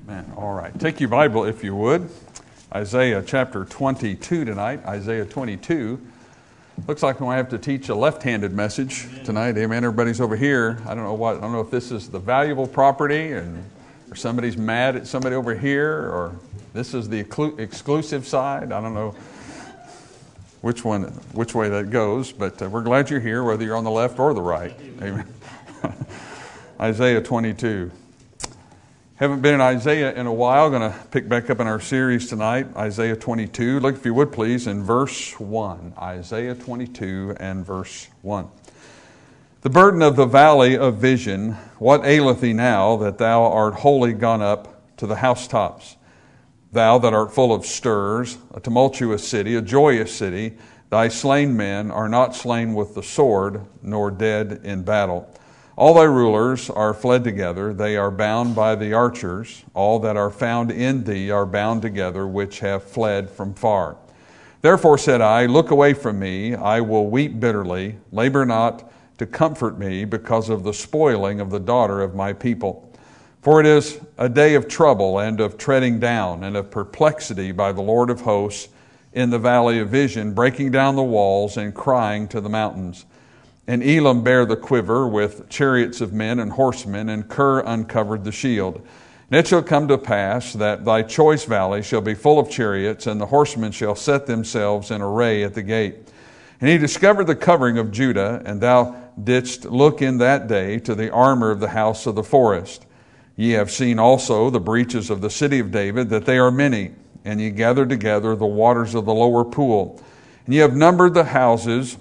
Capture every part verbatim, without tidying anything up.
Man, all right. Take your Bible, if you would. Isaiah chapter twenty-two tonight. Isaiah twenty-two. Looks like we have to teach a left-handed message tonight. Amen. Everybody's over here. I don't know what. I don't know if this is the valuable property, and or somebody's mad at somebody over here, or this is the exclu- exclusive side. I don't know which one, which way that goes. But uh, we're glad you're here, whether you're on the left or the right. Amen. Isaiah twenty-two. Haven't been in Isaiah in a while. Going to pick back up in our series tonight, Isaiah twenty-two. Look, if you would please, in verse one. Isaiah twenty-two and verse one. The burden of the valley of vision, what aileth thee now, that thou art wholly gone up to the housetops? Thou that art full of stirs, a tumultuous city, a joyous city, thy slain men are not slain with the sword, nor dead in battle. All thy rulers are fled together, they are bound by the archers. All that are found in thee are bound together, which have fled from far. Therefore said I, look away from me, I will weep bitterly, labor not to comfort me because of the spoiling of the daughter of my people. For it is a day of trouble and of treading down and of perplexity by the Lord of hosts in the valley of vision, breaking down the walls and crying to the mountains. And Elam bare the quiver with chariots of men and horsemen, and Ker uncovered the shield. And it shall come to pass that thy choice valley shall be full of chariots, and the horsemen shall set themselves in array at the gate. And he discovered the covering of Judah, and thou didst look in that day to the armor of the house of the forest. Ye have seen also the breaches of the city of David, that they are many, and ye gathered together the waters of the lower pool. And ye have numbered the houses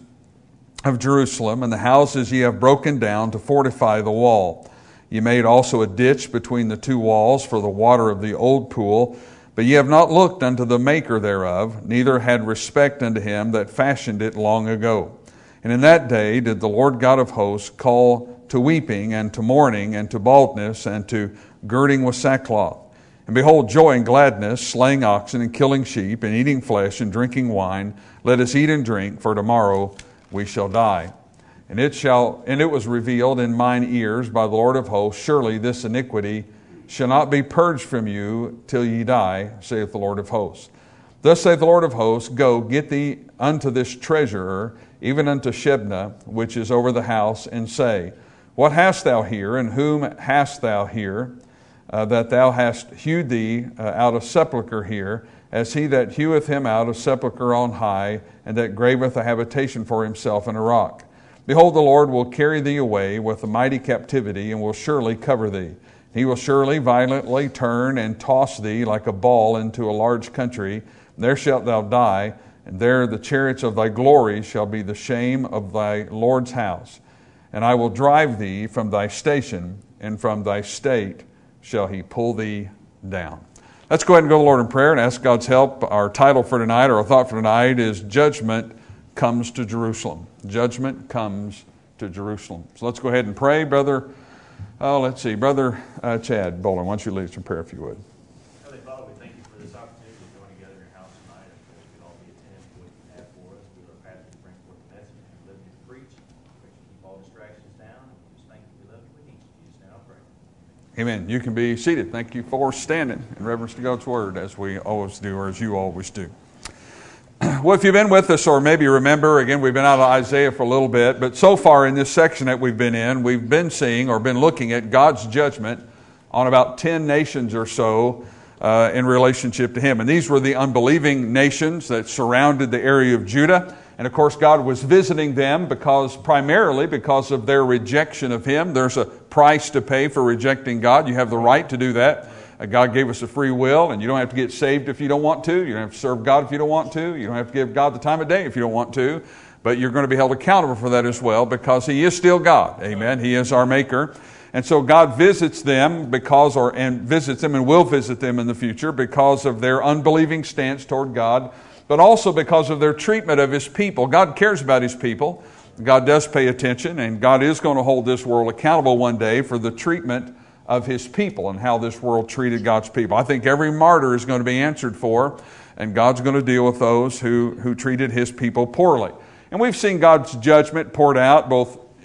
of Jerusalem, and the houses ye have broken down to fortify the wall. Ye made also a ditch between the two walls for the water of the old pool, but ye have not looked unto the maker thereof, neither had respect unto him that fashioned it long ago. And in that day did the Lord God of hosts call to weeping, and to mourning, and to baldness, and to girding with sackcloth. And behold, joy and gladness, slaying oxen, and killing sheep, and eating flesh, and drinking wine. Let us eat and drink, for tomorrow we shall die. And it shall, and it was revealed in mine ears by the Lord of hosts, surely this iniquity shall not be purged from you till ye die, saith the Lord of hosts. Thus saith the Lord of hosts, go, get thee unto this treasurer, even unto Shebna, which is over the house, and say, what hast thou here, and whom hast thou here, uh, that thou hast hewed thee uh, out of sepulchre here, as he that heweth him out of sepulchre on high, and that graveth a habitation for himself in a rock. Behold, the Lord will carry thee away with a mighty captivity, and will surely cover thee. He will surely violently turn and toss thee like a ball into a large country. There shalt thou die, and there the chariots of thy glory shall be the shame of thy Lord's house. And I will drive thee from thy station, and from thy state shall he pull thee down. Let's go ahead and go to the Lord in prayer and ask God's help. Our title for tonight, or our thought for tonight, is Judgment Comes to Jerusalem. Judgment Comes to Jerusalem. So let's go ahead and pray. Brother, oh, let's see, Brother uh, Chad Bowler, why don't you lead us in prayer if you would. Heavenly Father, we thank you for this opportunity to join together in your house tonight. I pray we could all be attentive to what you have for us. We are pastor to bring forth the message and live to preach. We keep all distractions down. And we just thank you. We love you. We need you. Jesus, now I pray. Amen. You can be seated. Thank you for standing in reverence to God's Word, as we always do, or as you always do. Well, if you've been with us, or maybe remember, again, we've been out of Isaiah for a little bit, but so far in this section that we've been in, we've been seeing or been looking at God's judgment on about ten nations or so uh, in relationship to Him. And these were the unbelieving nations that surrounded the area of Judah. And of course, God was visiting them because, primarily because of their rejection of Him. There's a price to pay for rejecting God. You have the right to do that. Uh, God gave us a free will, and you don't have to get saved if you don't want to. You don't have to serve God if you don't want to. You don't have to give God the time of day if you don't want to. But you're going to be held accountable for that as well, because He is still God. Amen. He is our Maker. And so God visits them because, or and visits them and will visit them in the future because of their unbelieving stance toward God, but also because of their treatment of His people. God cares about His people. God does pay attention, and God is going to hold this world accountable one day for the treatment of His people and how this world treated God's people. I think every martyr is going to be answered for, and God's going to deal with those who, who treated His people poorly. And we've seen God's judgment poured out both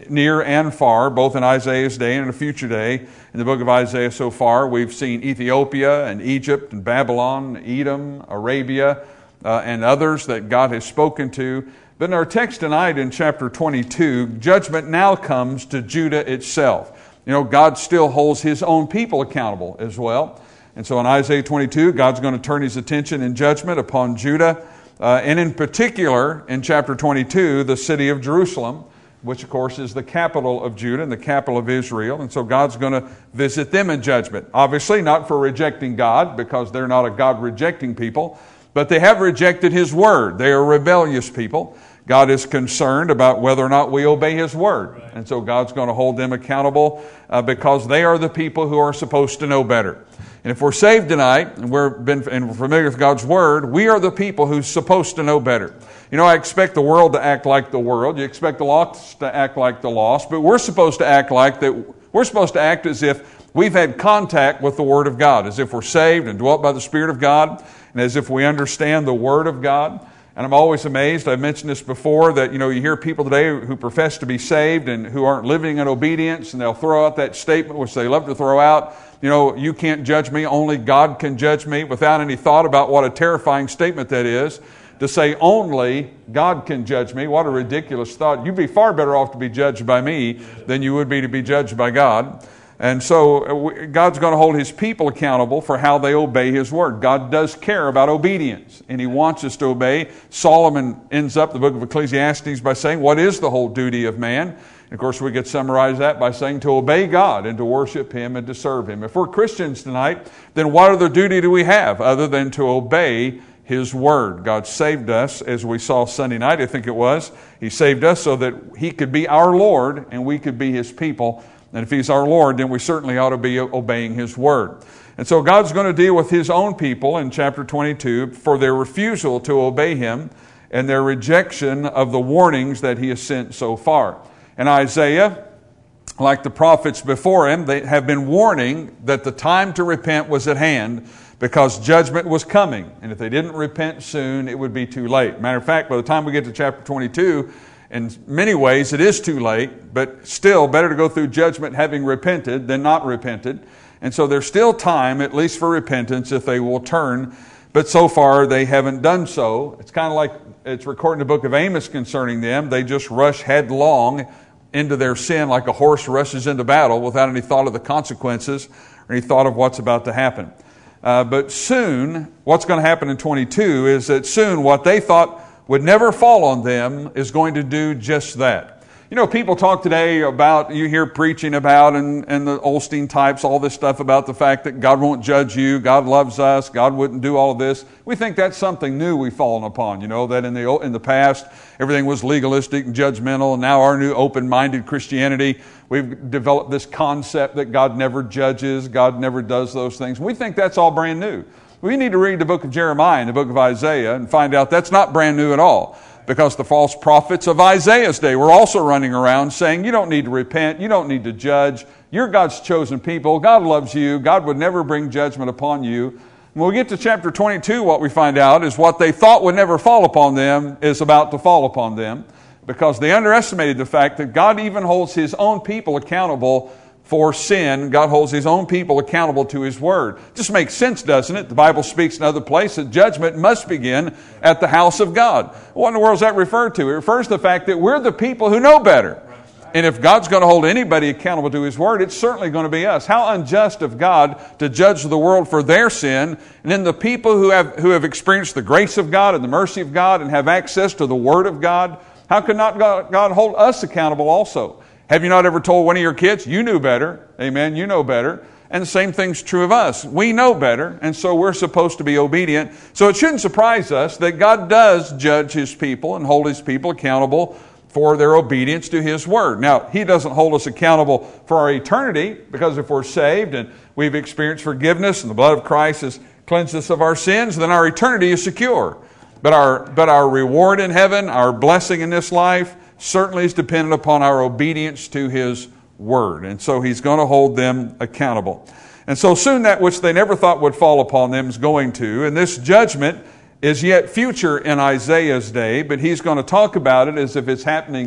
near and far, both in Isaiah's day and in a future day. In the book of Isaiah so far, we've seen Ethiopia and Egypt and Babylon, Edom, Arabia, uh, and others that God has spoken to. But in our text tonight in chapter twenty-two, judgment now comes to Judah itself. You know, God still holds His own people accountable as well. And so in Isaiah twenty-two, God's going to turn His attention in judgment upon Judah, uh, and in particular, in chapter twenty-two, the city of Jerusalem, which of course is the capital of Judah and the capital of Israel. And so God's going to visit them in judgment. Obviously not for rejecting God, because they're not a God-rejecting people, but they have rejected His word. They are rebellious people. God is concerned about whether or not we obey His word. Right. And so God's going to hold them accountable uh, because they are the people who are supposed to know better. And if we're saved tonight and we're been and we're familiar with God's word, we are the people who's supposed to know better. You know, I expect the world to act like the world. You expect the lost to act like the lost, but we're supposed to act like that. We're supposed to act as if we've had contact with the Word of God, as if we're saved and dwelt by the Spirit of God, and as if we understand the Word of God. And I'm always amazed, I've mentioned this before, that you know you hear people today who profess to be saved and who aren't living in obedience, and they'll throw out that statement which they love to throw out, you know, you can't judge me, only God can judge me, without any thought about what a terrifying statement that is. To say only God can judge me, what a ridiculous thought. You'd be far better off to be judged by me than you would be to be judged by God. And so God's going to hold His people accountable for how they obey His word. God does care about obedience, and He wants us to obey. Solomon ends up the book of Ecclesiastes by saying, what is the whole duty of man? And of course, we could summarize that by saying to obey God and to worship Him and to serve Him. If we're Christians tonight, then what other duty do we have other than to obey His word? God saved us, as we saw Sunday night, I think it was. He saved us so that He could be our Lord and we could be His people. And if He's our Lord, then we certainly ought to be obeying His word. And so God's going to deal with His own people in chapter twenty-two for their refusal to obey Him and their rejection of the warnings that He has sent so far. And Isaiah, like the prophets before him, they have been warning that the time to repent was at hand, because judgment was coming. And if they didn't repent soon, it would be too late. Matter of fact, by the time we get to chapter twenty-two, in many ways it is too late, but still better to go through judgment having repented than not repented. And so there's still time, at least for repentance, if they will turn. But so far they haven't done so. It's kind of like it's recorded in the book of Amos concerning them. They just rush headlong into their sin like a horse rushes into battle without any thought of the consequences or any thought of what's about to happen. Uh, but soon, what's going to happen in twenty-two is that soon what they thought would never fall on them is going to do just that. You know, people talk today about, you hear preaching about, and, and the Osteen types, all this stuff about the fact that God won't judge you, God loves us, God wouldn't do all of this. We think that's something new we've fallen upon, you know, that in the in the past everything was legalistic and judgmental, and now our new open-minded Christianity, we've developed this concept that God never judges, God never does those things. We think that's all brand new. We need to read the book of Jeremiah and the book of Isaiah and find out that's not brand new at all. Because the false prophets of Isaiah's day were also running around saying, you don't need to repent, you don't need to judge, you're God's chosen people, God loves you, God would never bring judgment upon you. When we get to chapter twenty-two, what we find out is what they thought would never fall upon them is about to fall upon them, because they underestimated the fact that God even holds His own people accountable for sin. God holds His own people accountable to His word. Just makes sense, doesn't it? The Bible speaks in other places that judgment must begin at the house of God. What in the world is that referred to? It refers to the fact that we're the people who know better. And if God's going to hold anybody accountable to His word, it's certainly going to be us. How unjust of God to judge the world for their sin, and then the people who have who have experienced the grace of God and the mercy of God and have access to the word of God, how could not God, God hold us accountable also? Have you not ever told one of your kids, you knew better? Amen, you know better. And the same thing's true of us. We know better, and so we're supposed to be obedient. So it shouldn't surprise us that God does judge His people and hold His people accountable for their obedience to His word. Now, He doesn't hold us accountable for our eternity, because if we're saved and we've experienced forgiveness and the blood of Christ has cleansed us of our sins, then our eternity is secure. But our, but our reward in heaven, our blessing in this life, certainly is dependent upon our obedience to His word. And so He's going to hold them accountable. And so soon that which they never thought would fall upon them is going to. And this judgment is yet future in Isaiah's day, but he's going to talk about it as if it's happening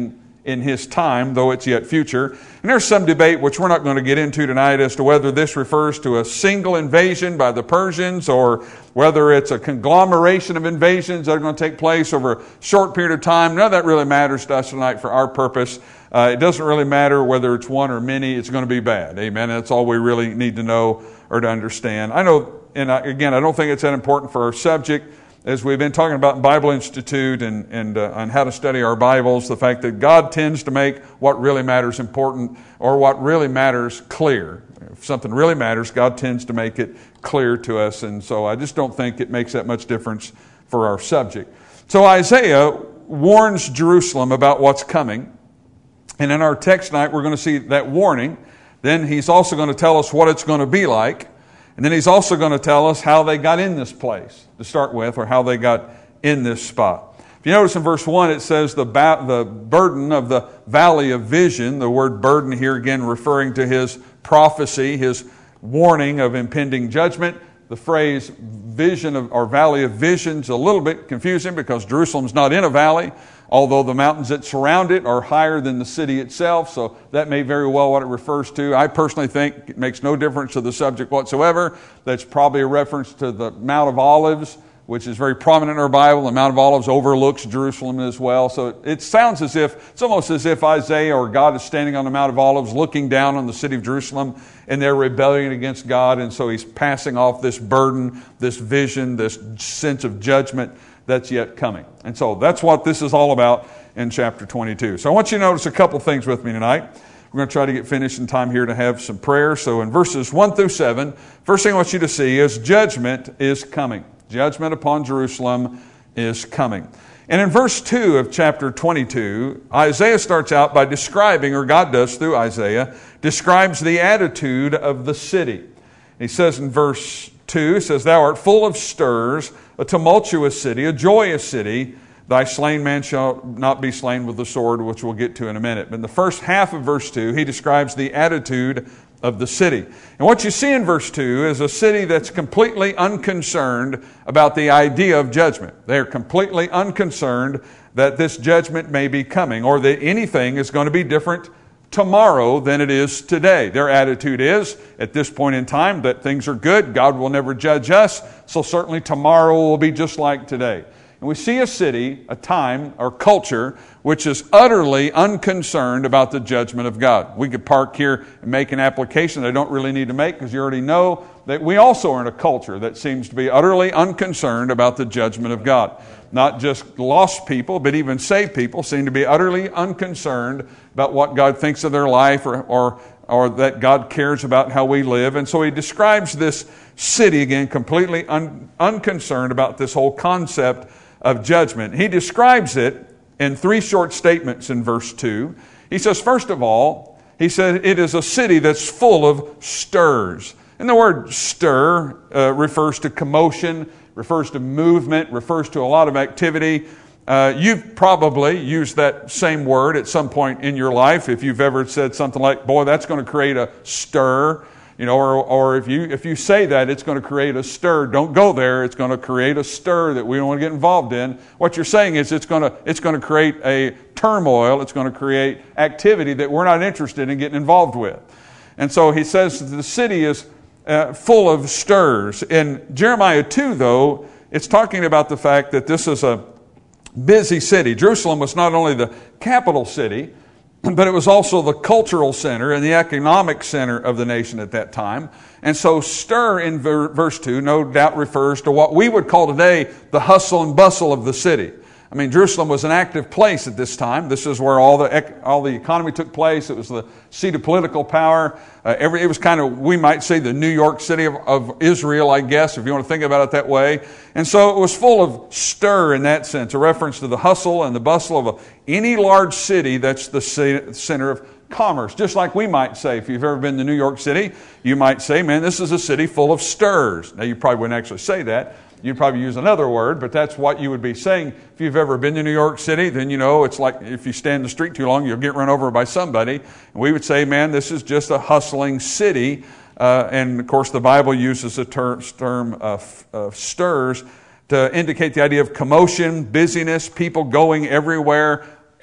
in His time, though it's yet future. And there's some debate, which we're not going to get into tonight, as to whether this refers to a single invasion by the Persians or whether it's a conglomeration of invasions that are going to take place over a short period of time. None of that really matters to us tonight for our purpose. Uh, it doesn't really matter whether it's one or many. It's going to be bad. Amen. That's all we really need to know or to understand. I know, and I, again, I don't think it's that important for our subject, as we've been talking about in Bible Institute and, and uh, on how to study our Bibles, the fact that God tends to make what really matters important or what really matters clear. If something really matters, God tends to make it clear to us. And so I just don't think it makes that much difference for our subject. So Isaiah warns Jerusalem about what's coming. And in our text tonight, we're going to see that warning. Then he's also going to tell us what it's going to be like. And then he's also going to tell us how they got in this place to start with, or how they got in this spot. If you notice in verse one, it says the ba- the burden of the valley of vision. The word burden here again referring to his prophecy, his warning of impending judgment. The phrase vision of, or valley of vision is a little bit confusing because Jerusalem's not in a valley, although the mountains that surround it are higher than the city itself, so that may very well what it refers to. I personally think it makes no difference to the subject whatsoever. That's probably a reference to the Mount of Olives, which is very prominent in our Bible. The Mount of Olives overlooks Jerusalem as well. So it, it sounds as if, it's almost as if Isaiah or God is standing on the Mount of Olives looking down on the city of Jerusalem and their rebellion against God, and so he's passing off this burden, this vision, this sense of judgment that's yet coming. And so that's what this is all about in chapter twenty-two. So I want you to notice a couple things with me tonight. We're going to try to get finished in time here to have some prayer. So in verses one through seven, first thing I want you to see is judgment is coming. Judgment upon Jerusalem is coming. And in verse two of chapter twenty-two, Isaiah starts out by describing, or God does through Isaiah, describes the attitude of the city. He says in verse two, it says, "Thou art full of stirs, a tumultuous city, a joyous city. Thy slain man shall not be slain with the sword," which we'll get to in a minute. But in the first half of verse two, he describes the attitude of the city. And what you see in verse two is a city that's completely unconcerned about the idea of judgment. They're completely unconcerned that this judgment may be coming, or that anything is going to be different tomorrow than it is today. Their attitude is, at this point in time, that things are good. God will never judge us, so certainly tomorrow will be just like today. And we see a city, a time, or culture, which is utterly unconcerned about the judgment of God. We could park here and make an application that I don't really need to make, because you already know that we also are in a culture that seems to be utterly unconcerned about the judgment of God. Not just lost people, but even saved people seem to be utterly unconcerned about what God thinks of their life, or, or, or that God cares about how we live. And so he describes this city, again, completely un, unconcerned about this whole concept of judgment. He describes it in three short statements in verse two. He says, first of all, he said it is a city that's full of stirs. And the word stir uh, refers to commotion, refers to movement, refers to a lot of activity. Uh, you've probably used that same word at some point in your life. If you've ever said something like, boy, that's going to create a stir. You know, or, or if you if you say that, it's going to create a stir. Don't go there. It's going to create a stir that we don't want to get involved in. What you're saying is it's going to it's going to create a turmoil. It's going to create activity that we're not interested in getting involved with. And so he says the city is uh, full of stirs. In Jeremiah two, though, it's talking about the fact that this is a busy city. Jerusalem was not only the capital city, but it was also the cultural center and the economic center of the nation at that time. And so stir in ver- verse two no doubt refers to what we would call today the hustle and bustle of the city. I mean, Jerusalem was an active place at this time. This is where all the all the economy took place. It was the seat of political power. Uh, every it was kind of, we might say, the New York City of, of Israel, I guess, if you want to think about it that way. And so it was full of stir in that sense, a reference to the hustle and the bustle of a, any large city that's the center of commerce. Just like we might say, if you've ever been to New York City, you might say, man, this is a city full of stirs. Now, you probably wouldn't actually say that. You'd probably use another word, but that's what you would be saying. If you've ever been to New York City, then you know it's like if you stand in the street too long, you'll get run over by somebody. And we would say, man, this is just a hustling city. Uh, and, of course, the Bible uses the ter- term uh, f- uh, stirs to indicate the idea of commotion, busyness, people going everywhere,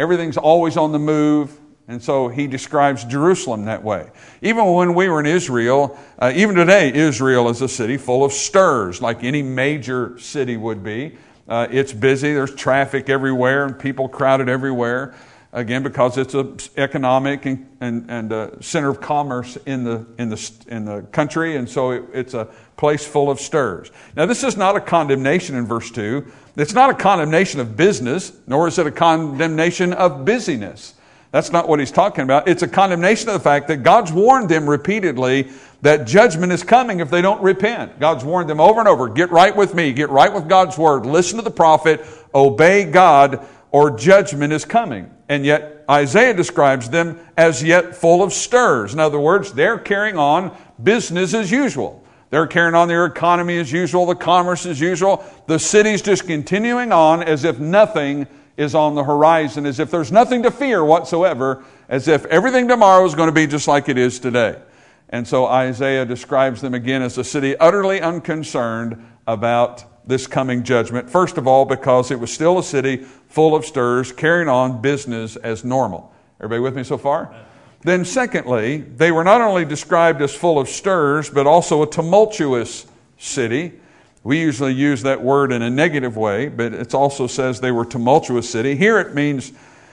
Everything's always on the move. And so he describes Jerusalem that way. Even when we were in Israel, uh, even today, Israel is a city full of stirs, like any major city would be. Uh, it's busy. There's traffic everywhere and people crowded everywhere. Again, because it's an economic and, and, and a center of commerce in the in the in the country, and so it, it's a place full of stirs. Now, this is not a condemnation in verse two. It's not a condemnation of business, nor is it a condemnation of busyness. That's not what he's talking about. It's a condemnation of the fact that God's warned them repeatedly that judgment is coming if they don't repent. God's warned them over and over, get right with me, get right with God's word, listen to the prophet, obey God, or judgment is coming. And yet Isaiah describes them as yet full of stirs. In other words, they're carrying on business as usual. They're carrying on their economy as usual, the commerce as usual. The city's just continuing on as if nothing is on the horizon, as if there's nothing to fear whatsoever, as if everything tomorrow is going to be just like it is today. And so Isaiah describes them again as a city utterly unconcerned about this coming judgment. First of all, because it was still a city full of stirs, carrying on business as normal. Everybody with me so far? Then secondly, they were not only described as full of stirs, but also a tumultuous city. We usually use that word in a negative way, but it also says they were a tumultuous city. Here it means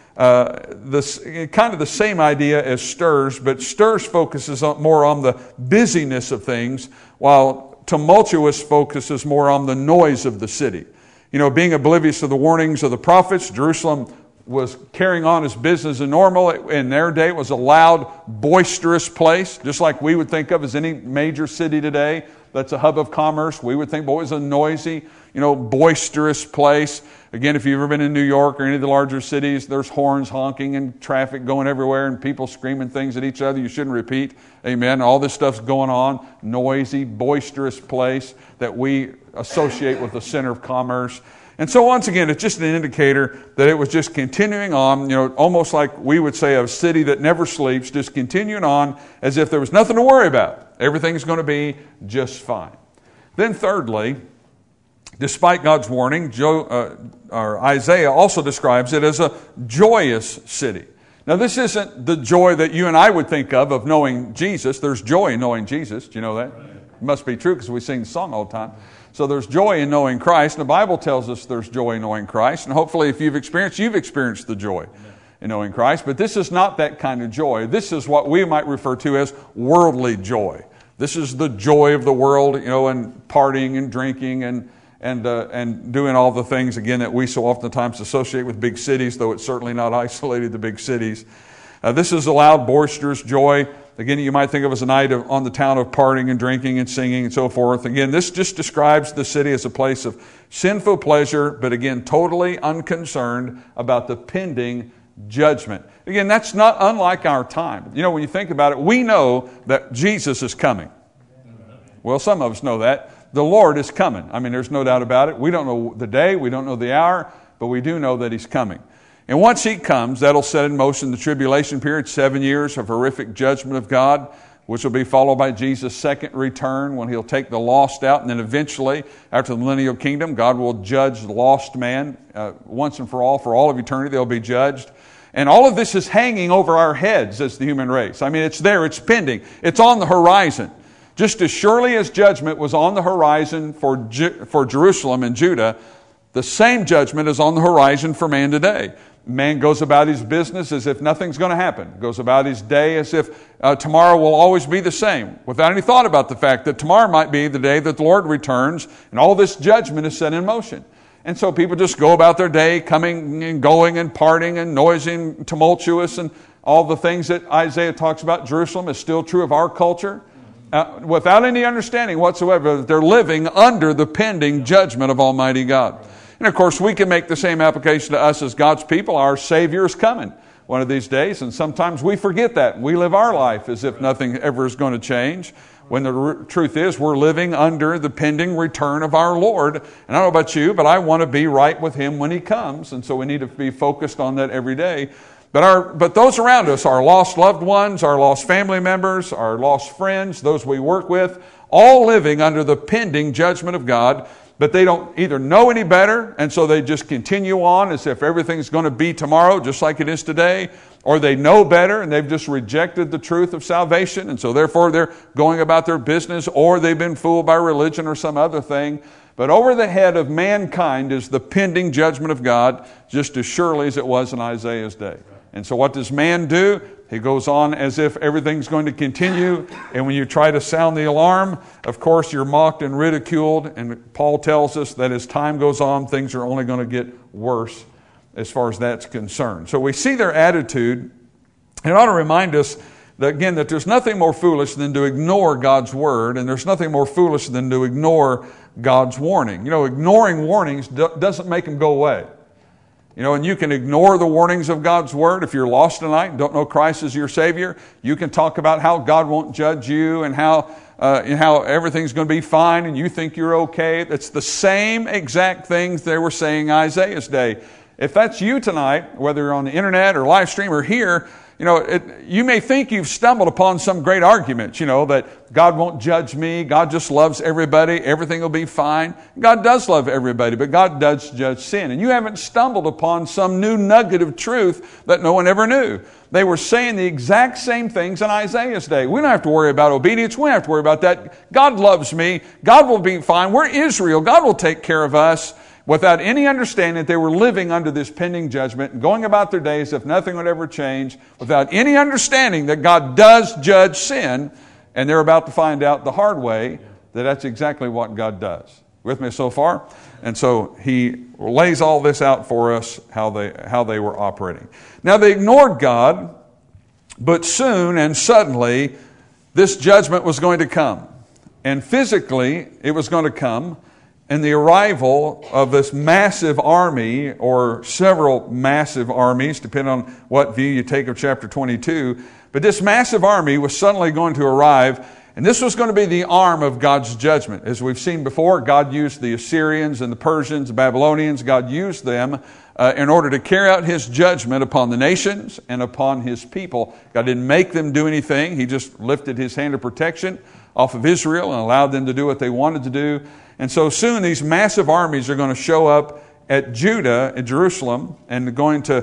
uh, this, kind of the same idea as stirs, but stirs focuses on, more on the busyness of things, while tumultuous focuses more on the noise of the city. You know, being oblivious to the warnings of the prophets, Jerusalem was carrying on as business as normal. In their day, it was a loud, boisterous place, just like we would think of as any major city today that's a hub of commerce. We would think, boy, it's a noisy, you know, boisterous place. Again, if you've ever been in New York or any of the larger cities, there's horns honking and traffic going everywhere and people screaming things at each other you shouldn't repeat. Amen. All this stuff's going on. Noisy, boisterous place that we associate with the center of commerce. And so once again, it's just an indicator that it was just continuing on, you know, almost like we would say a city that never sleeps, just continuing on as if there was nothing to worry about. Everything's going to be just fine. Then thirdly, despite God's warning, Joe, uh, or Isaiah also describes it as a joyous city. Now, this isn't the joy that you and I would think of, of knowing Jesus. There's joy in knowing Jesus. Do you know that? It must be true because we sing the song all the time. So there's joy in knowing Christ. And the Bible tells us there's joy in knowing Christ. And hopefully if you've experienced, you've experienced the joy in knowing Christ. But this is not that kind of joy. This is what we might refer to as worldly joy. This is the joy of the world, you know, and partying and drinking and and uh, and doing all the things, again, that we so oftentimes associate with big cities, though it's certainly not isolated to big cities. Uh, this is a loud, boisterous joy. Again, you might think of as a night of, on the town of partying and drinking and singing and so forth. Again, this just describes the city as a place of sinful pleasure, but again, totally unconcerned about the pending judgment. Again, that's not unlike our time. You know, when you think about it, we know that Jesus is coming. Well, some of us know that. The Lord is coming. I mean, there's no doubt about it. We don't know the day, we don't know the hour, but we do know that He's coming. And once He comes, that'll set in motion the tribulation period, seven years of horrific judgment of God, which will be followed by Jesus' second return when He'll take the lost out. And then eventually, after the millennial kingdom, God will judge the lost man uh, once and for all. For all of eternity, they'll be judged. And all of this is hanging over our heads as the human race. I mean, it's there, it's pending, it's on the horizon. Just as surely as judgment was on the horizon for, Ju- for Jerusalem and Judah, the same judgment is on the horizon for man today. Man goes about his business as if nothing's going to happen. Goes about his day as if uh, tomorrow will always be the same, without any thought about the fact that tomorrow might be the day that the Lord returns and all this judgment is set in motion. And so people just go about their day, coming and going and partying and noisy and tumultuous, and all the things that Isaiah talks about. Jerusalem is still true of our culture. Uh, without any understanding whatsoever that they're living under the pending judgment of Almighty God. And of course, we can make the same application to us as God's people. Our Savior is coming one of these days, and sometimes we forget that. We live our life as if nothing ever is going to change, when the r- truth is we're living under the pending return of our Lord. And I don't know about you, but I want to be right with Him when He comes, and so we need to be focused on that every day. But our, but those around us, our lost loved ones, our lost family members, our lost friends, those we work with, all living under the pending judgment of God. but they don't either know any better, and so they just continue on as if everything's going to be tomorrow just like it is today, or they know better and they've just rejected the truth of salvation, and so therefore they're going about their business, or they've been fooled by religion or some other thing. But over the head of mankind is the pending judgment of God, just as surely as it was in Isaiah's day. And so what does man do? He goes on as if everything's going to continue, and when you try to sound the alarm, of course you're mocked and ridiculed, and Paul tells us that as time goes on, things are only going to get worse as far as that's concerned. So we see their attitude, and it ought to remind us that, again, that there's nothing more foolish than to ignore God's word, and there's nothing more foolish than to ignore God's warning. You know, ignoring warnings do- doesn't make them go away. You know, and you can ignore the warnings of God's word. If you're lost tonight and don't know Christ as your Savior, you can talk about how God won't judge you and how uh, and how everything's going to be fine and you think you're okay. It's the same exact things they were saying in Isaiah's day. If that's you tonight, whether you're on the internet or live stream or here, you know, it, you may think you've stumbled upon some great argument, you know, that God won't judge me, God just loves everybody, everything will be fine. God does love everybody, but God does judge sin. And you haven't stumbled upon some new nugget of truth that no one ever knew. They were saying the exact same things in Isaiah's day. We don't have to worry about obedience. We don't have to worry about that. God loves me. God will be fine. We're Israel. God will take care of us. Without any understanding that they were living under this pending judgment and going about their days if nothing would ever change, without any understanding that God does judge sin, and they're about to find out the hard way that that's exactly what God does. With me so far? And so he lays all this out for us, how they, how they were operating. Now they ignored God, but soon and suddenly this judgment was going to come. And physically it was going to come. And the arrival of this massive army, or several massive armies, depending on what view you take of chapter twenty-two, but this massive army was suddenly going to arrive, and this was going to be the arm of God's judgment. As we've seen before, God used the Assyrians and the Persians, the Babylonians, God used them uh, in order to carry out His judgment upon the nations and upon His people. God didn't make them do anything. He just lifted His hand of protection off of Israel and allowed them to do what they wanted to do. And so soon these massive armies are going to show up at Judah, at Jerusalem, and going to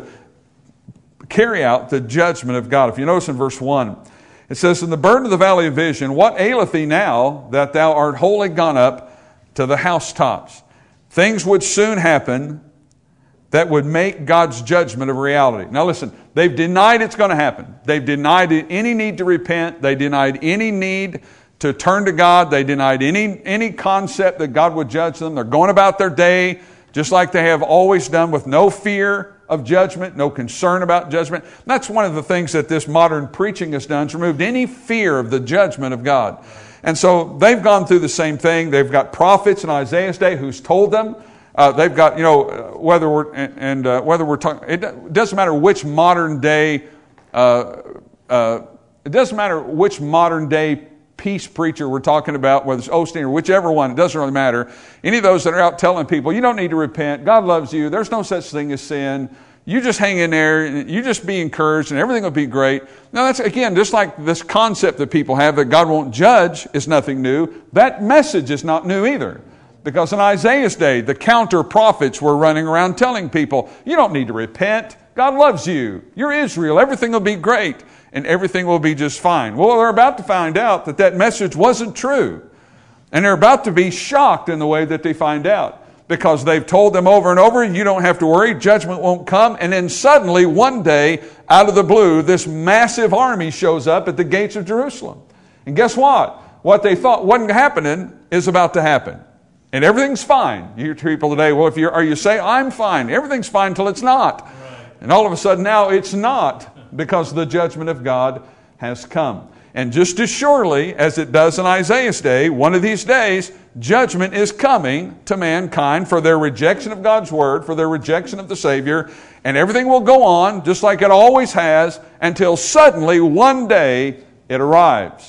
carry out the judgment of God. If you notice in verse one, it says, "In the burden of the valley of vision, what aileth thee now that thou art wholly gone up to the housetops?" Things would soon happen that would make God's judgment a reality. Now listen, they've denied it's going to happen. They've denied any need to repent. They denied any need to turn to God. They denied any, any concept that God would judge them. They're going about their day just like they have always done, with no fear of judgment, no concern about judgment. And that's one of the things that this modern preaching has done. It's removed any fear of the judgment of God. And so they've gone through the same thing. They've got prophets in Isaiah's day who's told them. Uh, they've got, you know, whether we're, and, and uh, whether we're talking, it doesn't matter which modern day, uh, uh, it doesn't matter which modern day peace preacher we're talking about, whether it's Osteen or whichever one, it doesn't really matter. Any of those that are out telling people, you don't need to repent, God loves you, there's no such thing as sin, you just hang in there, you just be encouraged, and everything will be great. Now that's, again, just like this concept that people have that God won't judge is nothing new. That message is not new either. Because in Isaiah's day, the counter prophets were running around telling people, you don't need to repent, God loves you, you're Israel, everything will be great. And everything will be just fine. Well, they're about to find out that that message wasn't true. And they're about to be shocked in the way that they find out. Because they've told them over and over, you don't have to worry, judgment won't come. And then suddenly, one day, out of the blue, this massive army shows up at the gates of Jerusalem. And guess what? What they thought wasn't happening is about to happen. And everything's fine. You hear people today, well, if you're, are you say, I'm fine. Everything's fine until it's not. Right. And all of a sudden now it's not. Because the judgment of God has come. And just as surely as it does in Isaiah's day, one of these days, judgment is coming to mankind for their rejection of God's word, for their rejection of the Savior, and everything will go on just like it always has until suddenly one day it arrives.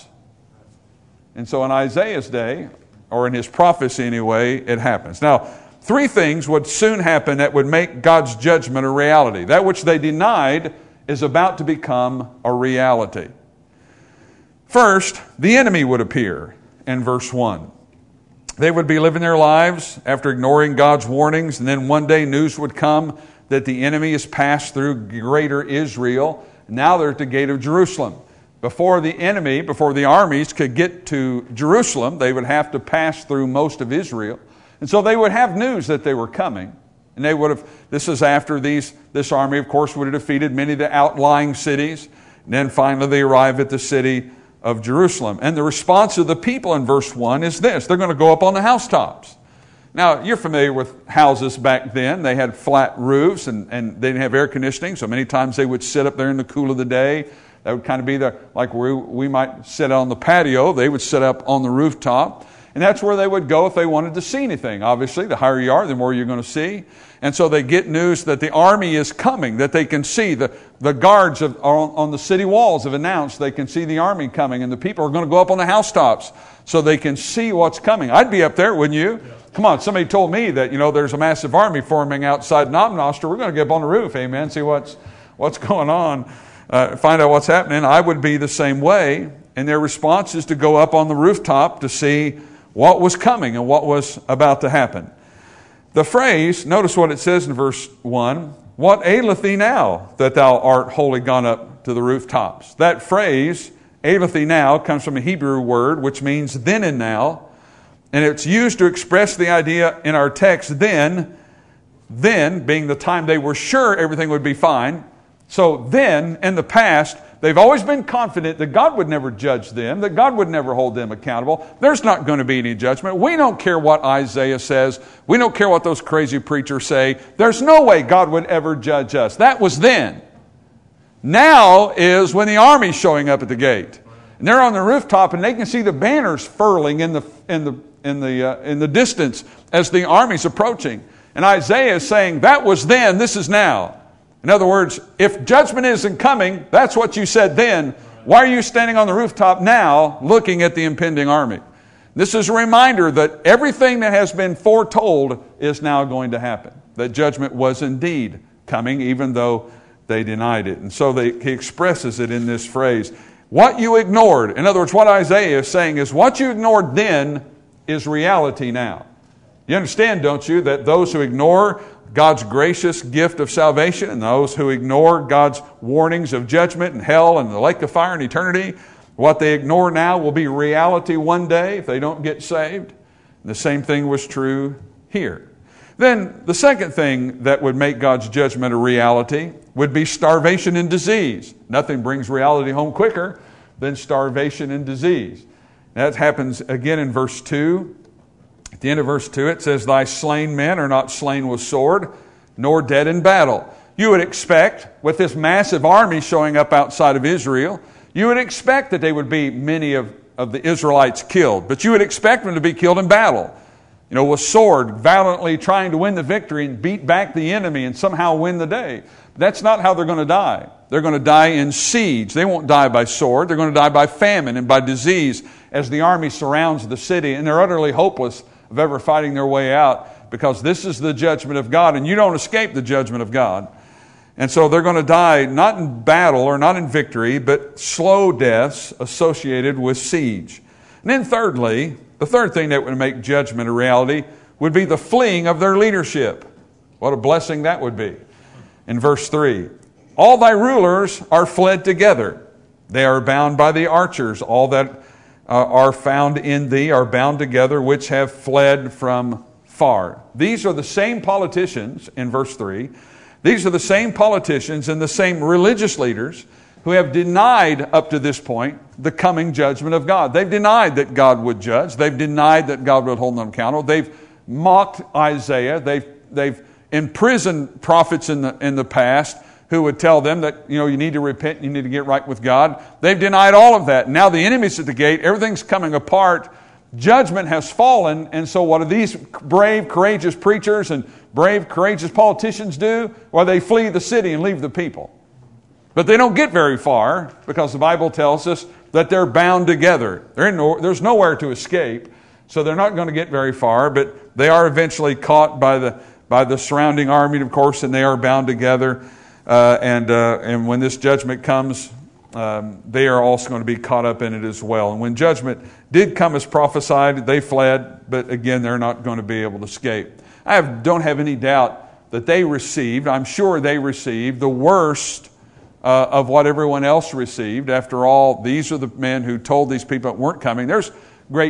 And so in Isaiah's day, or in his prophecy anyway, it happens. Now, three things would soon happen that would make God's judgment a reality. That which they denied is about to become a reality. First, the enemy would appear in verse one. they would be living their lives after ignoring God's warnings, and then one day news would come that the enemy has passed through greater Israel. Now they're at the gate of Jerusalem. Before the enemy, before the armies could get to Jerusalem, they would have to pass through most of Israel. And so they would have news that they were coming. And they would have, this is after these, this army, of course, would have defeated many of the outlying cities. And then finally they arrive at the city of Jerusalem. And the response of the people in verse one is this: they're going to go up on the housetops. Now, you're familiar with houses back then. They had flat roofs and, and they didn't have air conditioning, so many times they would sit up there in the cool of the day. That would kind of be the, like we, we might sit on the patio, they would sit up on the rooftop. And that's where they would go if they wanted to see anything. Obviously, the higher you are, the more you're going to see. And so they get news that the army is coming, that they can see. The, the guards of, on, on the city walls have announced they can see the army coming, and the people are going to go up on the housetops so they can see what's coming. I'd be up there, wouldn't you? Yeah. Come on, somebody told me that, you know, there's a massive army forming outside Knob-Noster. We're going to get up on the roof, amen, see what's, what's going on, uh, find out what's happening. I would be the same way, and their response is to go up on the rooftop to see what was coming and what was about to happen. The phrase, notice what it says in verse one, "What aileth thee now, that thou art wholly gone up to the rooftops?" That phrase, aileth thee now, comes from a Hebrew word which means then and now. And it's used to express the idea in our text, then, then being the time they were sure everything would be fine. So then, in the past, they've always been confident that God would never judge them, that God would never hold them accountable. There's not going to be any judgment. We don't care what Isaiah says. We don't care what those crazy preachers say. There's no way God would ever judge us. That was then. Now is when the army's showing up at the gate. And they're on the rooftop and they can see the banners furling in the in the in the uh, in the distance as the army's approaching. And Isaiah is saying, that was then, this is now. In other words, if judgment isn't coming, that's what you said then. Why are you standing on the rooftop now looking at the impending army? This is a reminder that everything that has been foretold is now going to happen. That judgment was indeed coming, even though they denied it. And so they, he expresses it in this phrase. What you ignored, in other words, what Isaiah is saying is what you ignored then is reality now. You understand, don't you, that those who ignore God's gracious gift of salvation and those who ignore God's warnings of judgment and hell and the lake of fire and eternity, what they ignore now will be reality one day if they don't get saved. And the same thing was true here. Then the second thing that would make God's judgment a reality would be starvation and disease. Nothing brings reality home quicker than starvation and disease. That happens again in verse two. At the end of verse two, it says, "Thy slain men are not slain with sword, nor dead in battle." You would expect, with this massive army showing up outside of Israel, you would expect that there would be many of, of the Israelites killed. But you would expect them to be killed in battle. You know, with sword, valiantly trying to win the victory and beat back the enemy and somehow win the day. That's not how they're going to die. They're going to die in siege. They won't die by sword. They're going to die by famine and by disease as the army surrounds the city, and they're utterly hopeless of ever fighting their way out, because this is the judgment of God, and you don't escape the judgment of God. And so they're going to die not in battle or not in victory, but slow deaths associated with siege. And then thirdly, the third thing that would make judgment a reality would be the fleeing of their leadership. What a blessing that would be. In verse three, "All thy rulers are fled together. They are bound by the archers. All that uh, are found in thee are bound together, which have fled from far." These are the same politicians, in verse three, these are the same politicians and the same religious leaders who have denied up to this point the coming judgment of God. They've denied that God would judge. They've denied that God would hold them accountable. They've mocked Isaiah. They've, they've imprisoned prophets in the, in the past who would tell them that, you know, you need to repent, you need to get right with God. They've denied all of that. Now the enemy's at the gate. Everything's coming apart. Judgment has fallen. And so what do these brave, courageous preachers and brave, courageous politicians do? Well, they flee the city and leave the people. But they don't get very far, because the Bible tells us that they're bound together. They're in no, there's nowhere to escape, so they're not going to get very far, but they are eventually caught by the by the surrounding army, of course, and they are bound together. Uh, and uh, and when this judgment comes, um, they are also going to be caught up in it as well. And when judgment did come as prophesied, they fled, but again, they're not going to be able to escape. I have, don't have any doubt that they received, I'm sure they received, the worst uh, of what everyone else received. After all, these are the men who told these people that weren't coming. There's great...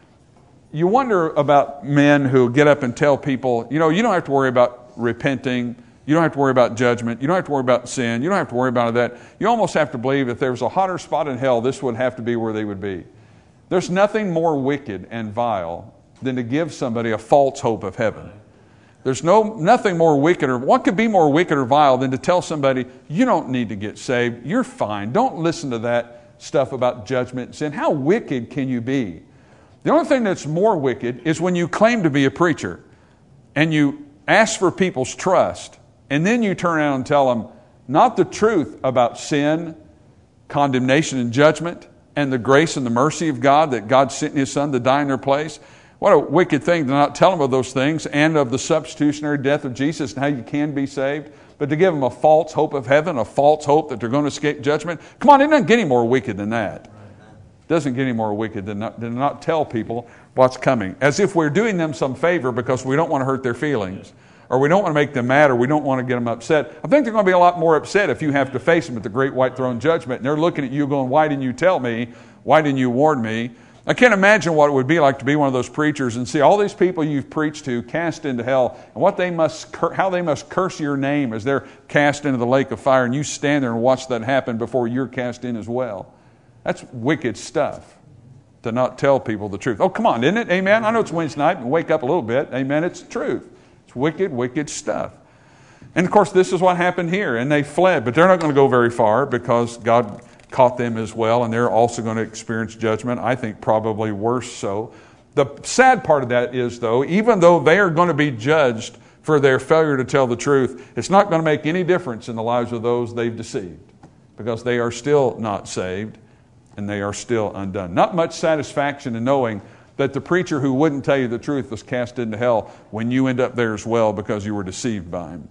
You wonder about men who get up and tell people, you know, you don't have to worry about repenting. You don't have to worry about judgment. You don't have to worry about sin. You don't have to worry about that. You almost have to believe if there was a hotter spot in hell, this would have to be where they would be. There's nothing more wicked and vile than to give somebody a false hope of heaven. There's no nothing more wicked, or what could be more wicked or vile than to tell somebody, you don't need to get saved. You're fine. Don't listen to that stuff about judgment and sin. How wicked can you be? The only thing that's more wicked is when you claim to be a preacher and you ask for people's trust, and then you turn around and tell them not the truth about sin, condemnation and judgment, and the grace and the mercy of God, that God sent His Son to die in their place. What a wicked thing to not tell them of those things and of the substitutionary death of Jesus and how you can be saved, but to give them a false hope of heaven, a false hope that they're going to escape judgment. Come on, it doesn't get any more wicked than that. Doesn't get any more wicked than not, than not tell people what's coming. As if we're doing them some favor because we don't want to hurt their feelings, or we don't want to make them mad, or we don't want to get them upset. I think they're going to be a lot more upset if you have to face them at the great white throne judgment, and they're looking at you going, why didn't you tell me? Why didn't you warn me? I can't imagine what it would be like to be one of those preachers and see all these people you've preached to cast into hell, and what they must, how they must curse your name as they're cast into the lake of fire, and you stand there and watch that happen before you're cast in as well. That's wicked stuff, to not tell people the truth. Oh, come on, isn't it? Amen? I know it's Wednesday night, and wake up a little bit. Amen? It's the truth. It's wicked, wicked stuff. And, of course, this is what happened here, and they fled. But they're not going to go very far because God caught them as well, and they're also going to experience judgment, I think probably worse so. The sad part of that is, though, even though they are going to be judged for their failure to tell the truth, it's not going to make any difference in the lives of those they've deceived, because they are still not saved. And they are still undone. Not much satisfaction in knowing that the preacher who wouldn't tell you the truth was cast into hell when you end up there as well because you were deceived by him.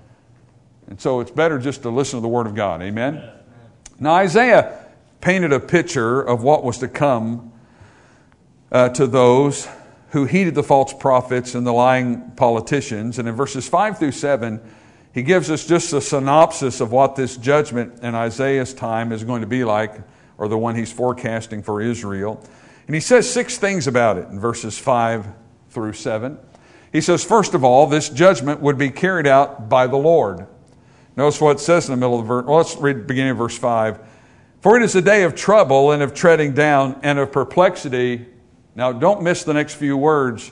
And so it's better just to listen to the Word of God. Amen? Now Isaiah painted a picture of what was to come uh, to those who heeded the false prophets and the lying politicians. And in verses five through seven, he gives us just a synopsis of what this judgment in Isaiah's time is going to be like, or the one he's forecasting for Israel. And he says six things about it in verses five through seven. He says, first of all, this judgment would be carried out by the Lord. Notice what it says in the middle of the verse. Well, let's read the beginning of verse five. For it is a day of trouble and of treading down and of perplexity. Now, don't miss the next few words.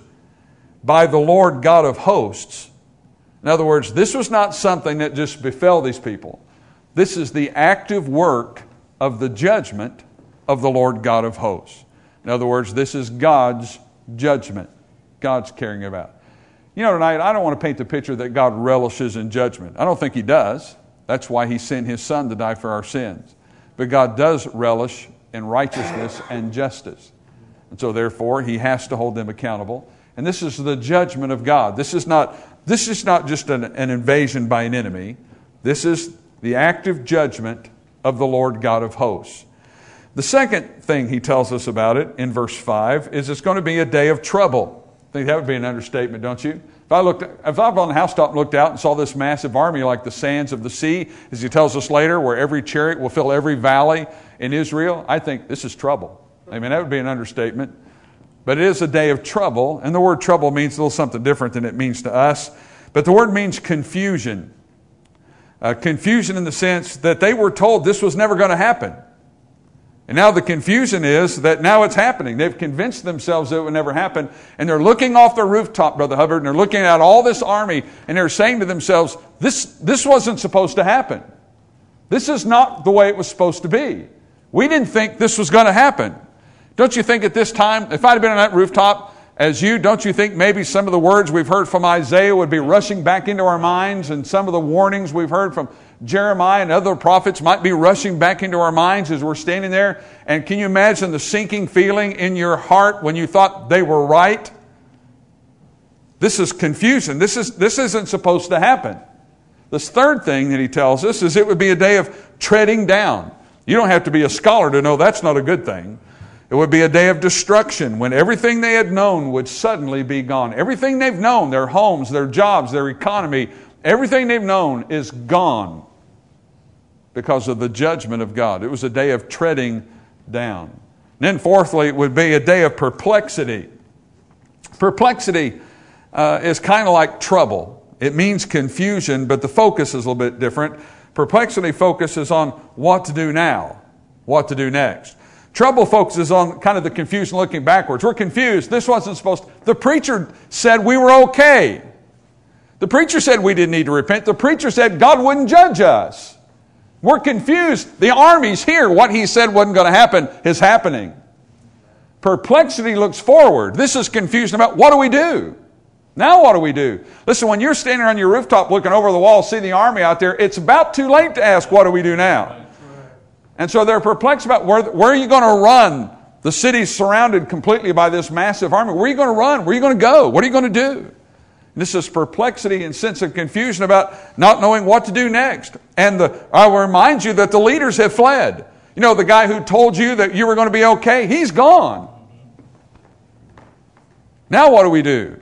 By the Lord God of hosts. In other words, this was not something that just befell these people. This is the active work of the judgment of the Lord God of hosts. In other words, this is God's judgment. God's carrying it out. You know, tonight, I don't want to paint the picture that God relishes in judgment. I don't think He does. That's why He sent His Son to die for our sins. But God does relish in righteousness and justice. And so therefore, He has to hold them accountable. And this is the judgment of God. This is not, this is not just an, an invasion by an enemy. This is the active judgment of the Lord God of hosts. The second thing he tells us about it in verse five is it's going to be a day of trouble. I think that would be an understatement, don't you? If I looked, if I was on the housetop and looked out and saw this massive army like the sands of the sea, as he tells us later, where every chariot will fill every valley in Israel, I think this is trouble. I mean, that would be an understatement. But it is a day of trouble, and the word trouble means a little something different than it means to us. But the word means confusion. Uh, confusion in the sense that they were told this was never going to happen. And now the confusion is that now it's happening. They've convinced themselves that it would never happen. And they're looking off the rooftop, Brother Hubbard, and they're looking at all this army, and they're saying to themselves, this, this wasn't supposed to happen. This is not the way it was supposed to be. We didn't think this was going to happen. Don't you think at this time, if I'd have been on that rooftop as you, don't you think maybe some of the words we've heard from Isaiah would be rushing back into our minds, and some of the warnings we've heard from Jeremiah and other prophets might be rushing back into our minds as we're standing there? And can you imagine the sinking feeling in your heart when you thought they were right? This is confusion. This is, this isn't supposed to happen. This third thing that he tells us is it would be a day of treading down. You don't have to be a scholar to know that's not a good thing. It would be a day of destruction when everything they had known would suddenly be gone. Everything they've known, their homes, their jobs, their economy, everything they've known is gone because of the judgment of God. It was a day of treading down. And then fourthly, it would be a day of perplexity. Perplexity uh, is kind of like trouble. It means confusion, but the focus is a little bit different. Perplexity focuses on what to do now, what to do next. Trouble focuses on kind of the confusion looking backwards. We're confused. This wasn't supposed to. The preacher said we were okay. The preacher said we didn't need to repent. The preacher said God wouldn't judge us. We're confused. The army's here. What he said wasn't going to happen is happening. Perplexity looks forward. This is confusion about what do we do? Now what do we do? Listen, when you're standing on your rooftop looking over the wall, see the army out there, it's about too late to ask what do we do now? And so they're perplexed about where, where are you going to run? The city's surrounded completely by this massive army. Where are you going to run? Where are you going to go? What are you going to do? And this is perplexity and sense of confusion about not knowing what to do next. And the, I will remind you that the leaders have fled. You know, the guy who told you that you were going to be okay, he's gone. Now what do we do?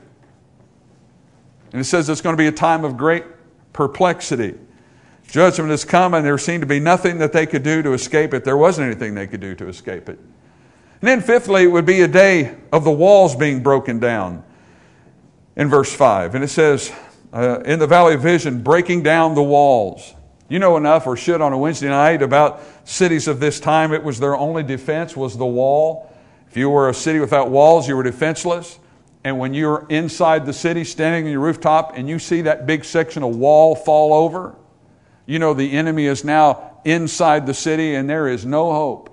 And it says it's going to be a time of great perplexity. Judgment has come, and there seemed to be nothing that they could do to escape it. There wasn't anything they could do to escape it. And then fifthly, it would be a day of the walls being broken down in verse five. And it says, uh, in the valley of vision, breaking down the walls. You know enough, or should on a Wednesday night, about cities of this time. It was their only defense was the wall. If you were a city without walls, you were defenseless. And when you're inside the city, standing on your rooftop, and you see that big section of wall fall over, you know the enemy is now inside the city and there is no hope.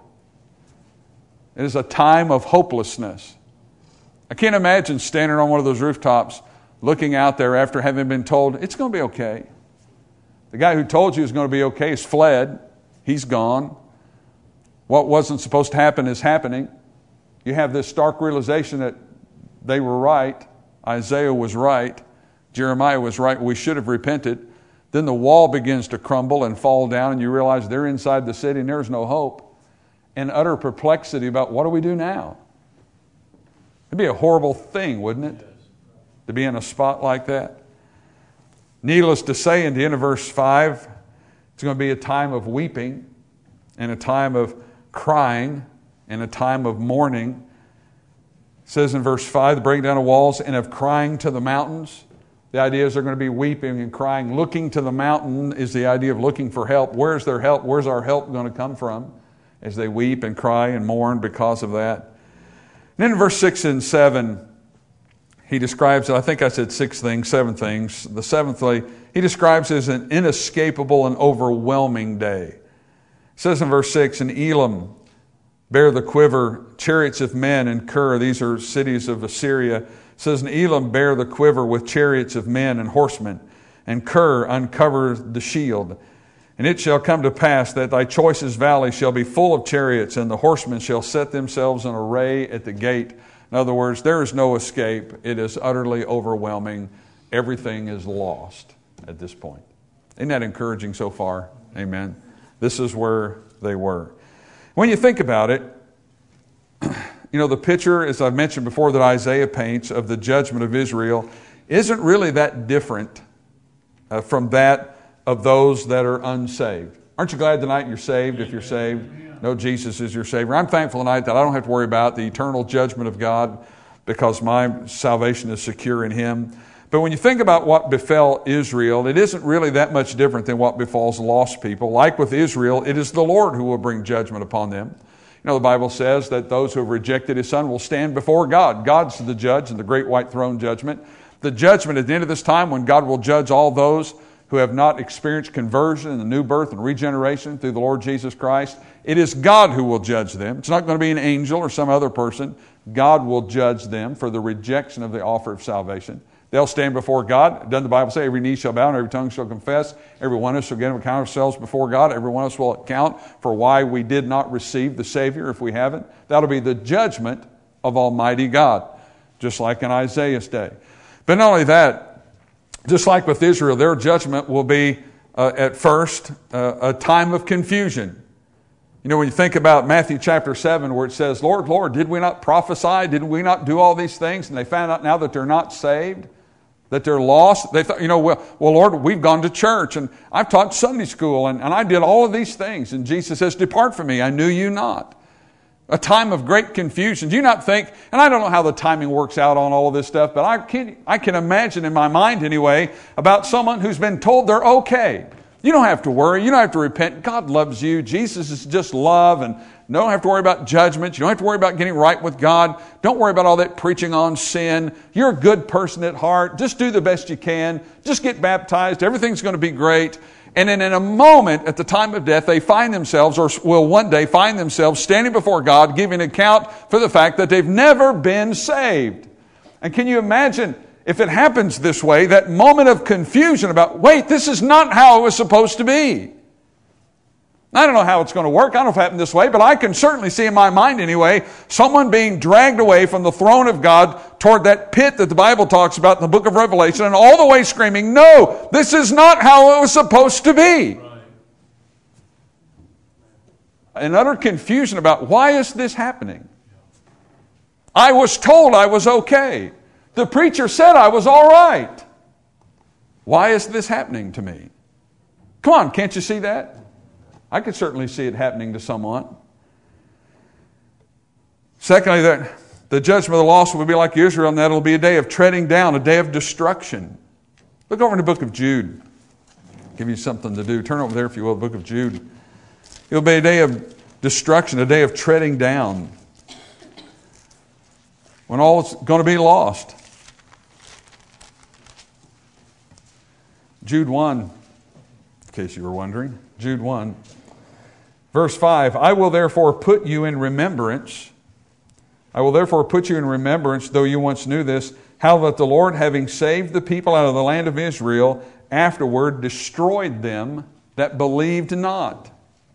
It is a time of hopelessness. I can't imagine standing on one of those rooftops looking out there after having been told, it's going to be okay. The guy who told you it's going to be okay has fled. He's gone. What wasn't supposed to happen is happening. You have this stark realization that they were right. Isaiah was right. Jeremiah was right. We should have repented. Then the wall begins to crumble and fall down, and you realize they're inside the city and there's no hope. And utter perplexity about what do we do now? It'd be a horrible thing, wouldn't it? To be in a spot like that. Needless to say, in the end of verse five, it's going to be a time of weeping and a time of crying and a time of mourning. It says in verse five, the breaking down of walls and of crying to the mountains. The idea is they're going to be weeping and crying. Looking to the mountain is the idea of looking for help. Where's their help? Where's our help going to come from? As they weep and cry and mourn because of that. And then in verse six and seven, he describes, I think I said six things, seven things. The seventhly, he describes as an inescapable and overwhelming day. It says in verse six, and Elam bear the quiver, chariots of men, and Kir. These are cities of Assyria. It says, and Elam bear the quiver with chariots of men and horsemen, and Kir uncover the shield. And it shall come to pass that thy choicest valley shall be full of chariots, and the horsemen shall set themselves in array at the gate. In other words, there is no escape. It is utterly overwhelming. Everything is lost at this point. Isn't that encouraging so far? Amen. This is where they were. When you think about it, you know, the picture, as I've mentioned before, that Isaiah paints of the judgment of Israel isn't really that different uh, from that of those that are unsaved. Aren't you glad tonight you're saved if you're saved? Know Jesus is your Savior. I'm thankful tonight that I don't have to worry about the eternal judgment of God because my salvation is secure in Him. But when you think about what befell Israel, it isn't really that much different than what befalls lost people. Like with Israel, it is the Lord who will bring judgment upon them. You know, the Bible says that those who have rejected His Son will stand before God. God's the judge in the great white throne judgment. The judgment at the end of this time when God will judge all those who have not experienced conversion and the new birth and regeneration through the Lord Jesus Christ. It is God who will judge them. It's not going to be an angel or some other person. God will judge them for the rejection of the offer of salvation. They'll stand before God. Doesn't the Bible say every knee shall bow and every tongue shall confess? Every one of us will give an account of ourselves before God. Every one of us will account for why we did not receive the Savior if we haven't. That'll be the judgment of Almighty God, just like in Isaiah's day. But not only that, just like with Israel, their judgment will be, uh, at first, uh, a time of confusion. You know, when you think about Matthew chapter seven, where it says, Lord, Lord, did we not prophesy? Did we not do all these things? And they found out now that they're not saved, that they're lost. They thought, you know, well, well, Lord, we've gone to church, and I've taught Sunday school, and, and I did all of these things. And Jesus says, depart from me, I knew you not. A time of great confusion. Do you not think, and I don't know how the timing works out on all of this stuff, but I can, I can imagine in my mind anyway about someone who's been told they're okay. You don't have to worry. You don't have to repent. God loves you. Jesus is just love, and you don't have to worry about judgment. You don't have to worry about getting right with God. Don't worry about all that preaching on sin. You're a good person at heart. Just do the best you can. Just get baptized. Everything's going to be great. And then in a moment, at the time of death, they find themselves, or will one day find themselves, standing before God, giving account for the fact that they've never been saved. And can you imagine, if it happens this way, that moment of confusion about, wait, this is not how it was supposed to be. I don't know how it's going to work. I don't know if it happened this way, but I can certainly see in my mind anyway, someone being dragged away from the throne of God toward that pit that the Bible talks about in the book of Revelation, and all the way screaming, no, this is not how it was supposed to be. Right. In utter confusion about, why is this happening? I was told I was okay. The preacher said I was all right. Why is this happening to me? Come on, can't you see that? I could certainly see it happening to someone. Secondly, that the judgment of the lost will be like Israel, and that it'll be a day of treading down, a day of destruction. Look over in the book of Jude. I'll give you something to do. Turn over there, if you will, the book of Jude. It'll be a day of destruction, a day of treading down, when all is going to be lost. Jude one, in case you were wondering. Jude one. Verse five, I will therefore put you in remembrance. I will therefore put you in remembrance, though you once knew this, how that the Lord, having saved the people out of the land of Israel, afterward destroyed them that believed not.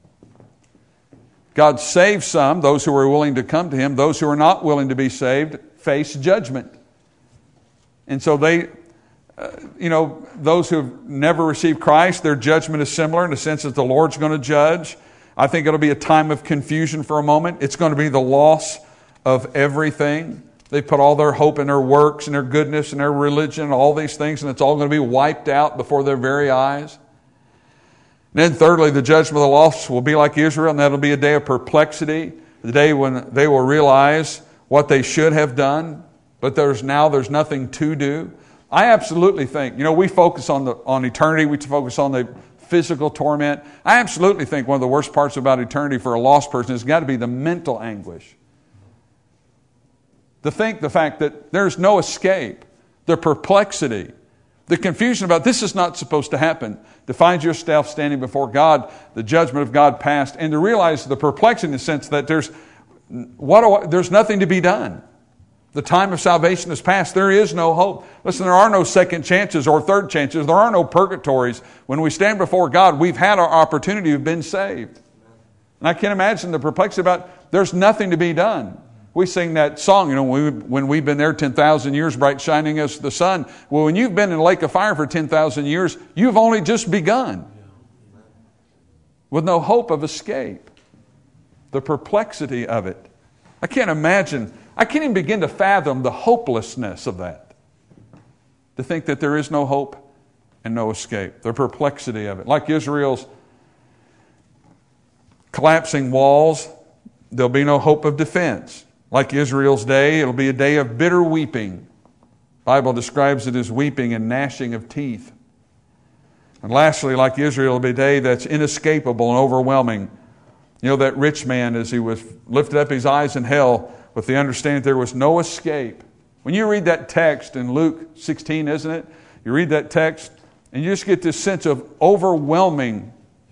God saved some, those who were willing to come to Him. Those who are not willing to be saved face judgment. And so they, uh, you know, those who have never received Christ, their judgment is similar in the sense that the Lord's going to judge. I think it'll be a time of confusion for a moment. It's going to be the loss of everything. They put all their hope in their works and their goodness and their religion and all these things, and it's all going to be wiped out before their very eyes. And then thirdly, the judgment of the lost will be like Israel, and that'll be a day of perplexity, the day when they will realize what they should have done, but there's now there's nothing to do. I absolutely think, you know, we focus on the on eternity, we focus on the physical torment. I absolutely think one of the worst parts about eternity for a lost person has got to be the mental anguish. To think the fact that there's no escape, the perplexity, the confusion about this is not supposed to happen, to find yourself standing before God, the judgment of God passed, and to realize the perplexity in the sense that there's what do I, there's nothing to be done. The time of salvation is past. There is no hope. Listen, there are no second chances or third chances. There are no purgatories. When we stand before God, we've had our opportunity. We've been saved. And I can't imagine the perplexity about there's nothing to be done. We sing that song, you know, when, we, when we've been there ten thousand years, bright shining as the sun. Well, when you've been in a lake of fire for ten thousand years, you've only just begun. With no hope of escape. The perplexity of it. I can't imagine... I can't even begin to fathom the hopelessness of that. To think that there is no hope and no escape. The perplexity of it. Like Israel's collapsing walls, there'll be no hope of defense. Like Israel's day, it'll be a day of bitter weeping. The Bible describes it as weeping and gnashing of teeth. And lastly, like Israel, it'll be a day that's inescapable and overwhelming. You know, that rich man, as he was lifted up his eyes in hell, with the understanding that there was no escape. When you read that text in Luke sixteen, isn't it? You read that text and you just get this sense of overwhelming,